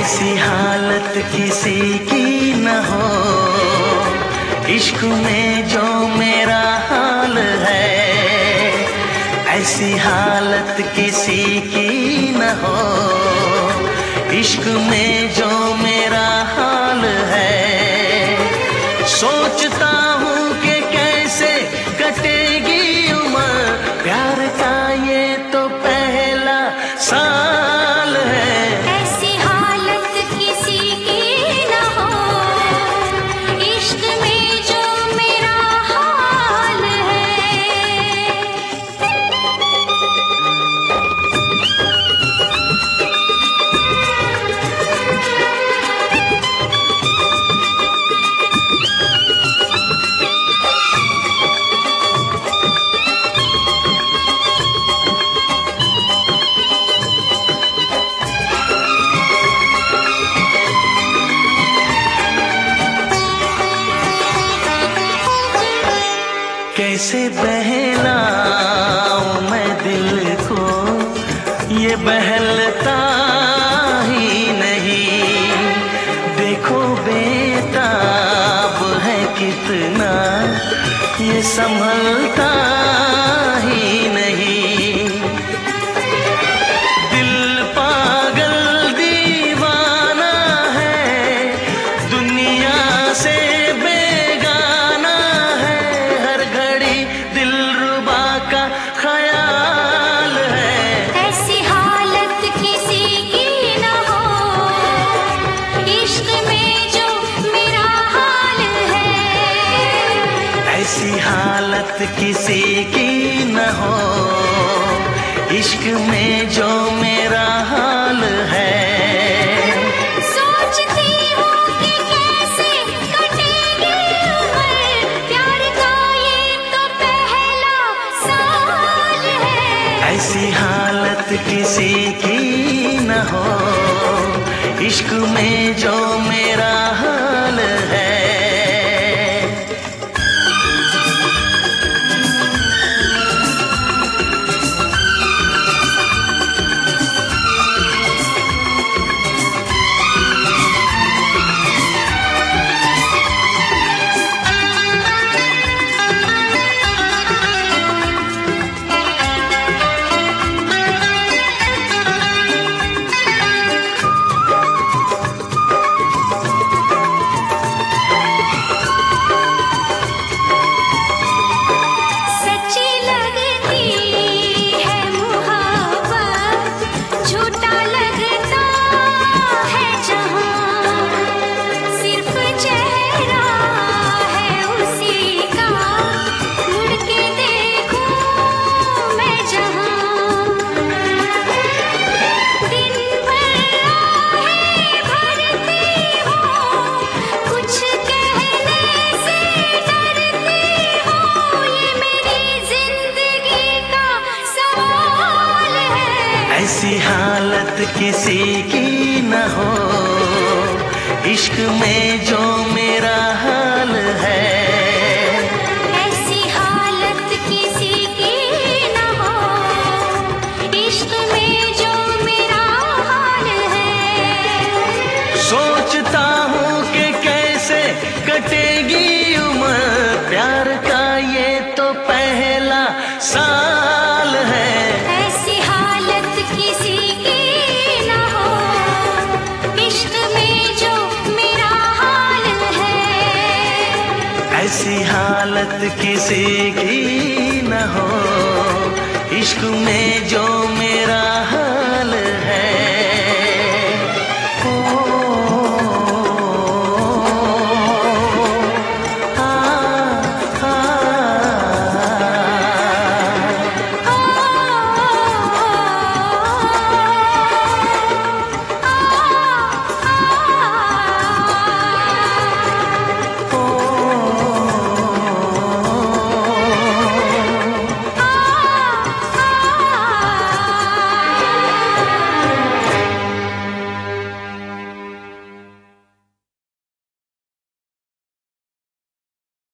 ऐसी हालत किसी की न हो, इश्क में जो मेरा हाल है। ऐसी हालत किसी की न हो, इश्क में जो मेरा हाल है। सोचता हूँ कि कैसे कटेगी उम्र, प्यार का ये तो पहला साल है। ऐसी हालत किसी की न हो, इश्क में जो मेरा हाल है। कैसे बहलाऊं मैं दिल को, ये बहलता ही नहीं। देखो बेताब है कितना, ये संभलता ही नहीं। दिल पागल दीवाना है, दुनिया से बेगाना है। हर घड़ी दिलरुबा का ख्याल है। ऐसी हालत किसी की न हो, इश्क में जो मेरा हाल है। ऐसी हालत किसी की न हो, इश्क में जो मेरा हाल है। सोचती हूँ कि कैसे कटेगी उम्र, प्यार का ये तो पहला साल है। ऐसी हालत किसी की न हो, इश्क में जो मेरा हाल है। सच्ची लगती है मुहब्बत, झूठा लगता है जहाँ। सिर्फ चेहरा है उसी का, मुड़ के देखूं मैं जहाँ। दिन भर आहें भरती हूँ, कुछ कहने से डरती हूँ। ये मेरी जिंदगी का सवाल है। ऐसी हालत किसी की न हो, इश्क में जो मेरा हाल है। ऐसी हालत किसी की न हो, इश्क में जो मेरा हाल है। सोचता हूँ कि कैसे कटेगी उम्र, प्यार का ये तो पहला साल है। ऐसी हालत किसी की न हो, इश्क में जो मेरा हाल है। ऐसी हालत किसी की न हो, इश्क में जो मेरा